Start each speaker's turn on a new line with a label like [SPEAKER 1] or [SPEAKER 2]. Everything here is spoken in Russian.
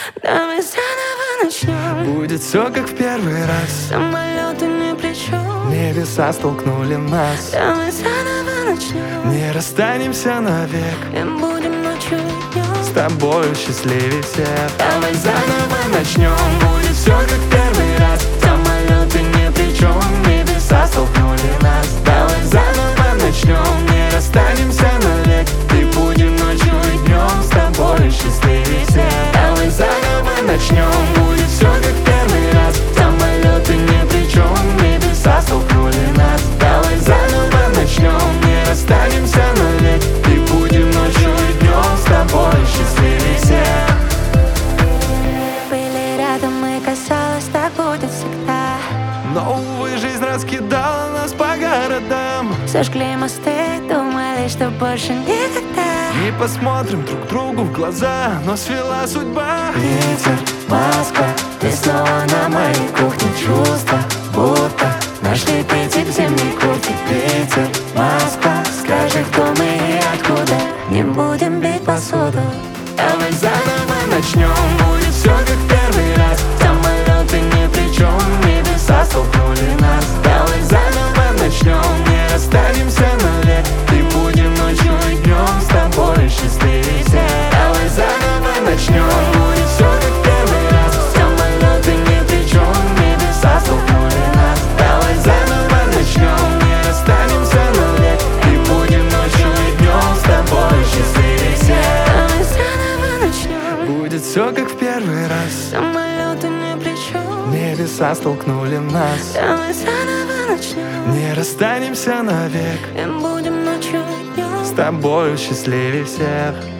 [SPEAKER 1] Давай заново начнем.
[SPEAKER 2] Будет все как в первый раз.
[SPEAKER 1] Самолеты ни при чем.
[SPEAKER 2] Небеса столкнули нас.
[SPEAKER 1] Давай заново начнем.
[SPEAKER 2] Не расстанемся навек.
[SPEAKER 1] И будем ночью и днем.
[SPEAKER 2] С тобою счастливее всех.
[SPEAKER 1] Давай заново начнем.
[SPEAKER 2] Будет все как в первый раз.
[SPEAKER 1] Самолеты ни при чем.
[SPEAKER 2] Небеса столкнули нас.
[SPEAKER 1] Давай заново начнем.
[SPEAKER 2] Не расстанемся навек. И будем ночью и днем. С тобою счастливее всех.
[SPEAKER 1] Давай заново начнем.
[SPEAKER 2] Будет все как в первый раз.
[SPEAKER 1] Самолеты ни при чем.
[SPEAKER 2] Небеса столкнули нас.
[SPEAKER 1] Давай заново начнем.
[SPEAKER 2] Не расстанемся навек. И будем ночью и днем. С тобой счастливее всех.
[SPEAKER 1] Были рядом и казалось, так будет всегда.
[SPEAKER 2] Но, увы, жизнь раскидала нас по городам.
[SPEAKER 1] Сожгли мосты, думали, что больше никогда.
[SPEAKER 2] Не посмотрим друг другу в глаза, но свела судьба.
[SPEAKER 1] Питер, Москва, ты снова на моей кухне. Чувства, будто нашли прийти к зимней куртке. Питер, Москва, скажи, кто мы и откуда. Не будем бить посуду.
[SPEAKER 2] Давай заново начнем. Будет все как в первый раз.
[SPEAKER 1] Самолеты ни при чем.
[SPEAKER 2] Небеса столкнули нас.
[SPEAKER 1] Давай заново начнем.
[SPEAKER 2] Не расстанемся навек. И будем ночью и днем. С тобой счастливее всех.
[SPEAKER 1] Давай заново начнем.
[SPEAKER 2] Будет все как в первый раз.
[SPEAKER 1] Самолеты ни при чем.
[SPEAKER 2] Небеса столкнули нас.
[SPEAKER 1] Давай заново начнем.
[SPEAKER 2] Не расстанемся навек. И будем ночью и днем. С тобой счастливее всех.
[SPEAKER 1] Давай заново начнем.
[SPEAKER 2] Будет все как в первый раз.
[SPEAKER 1] Самолеты ни при чем.
[SPEAKER 2] Небеса столкнули нас.
[SPEAKER 1] Давай заново начнем.
[SPEAKER 2] Не расстанемся навек.
[SPEAKER 1] И будем ночью и днем.
[SPEAKER 2] С тобою счастливее всех.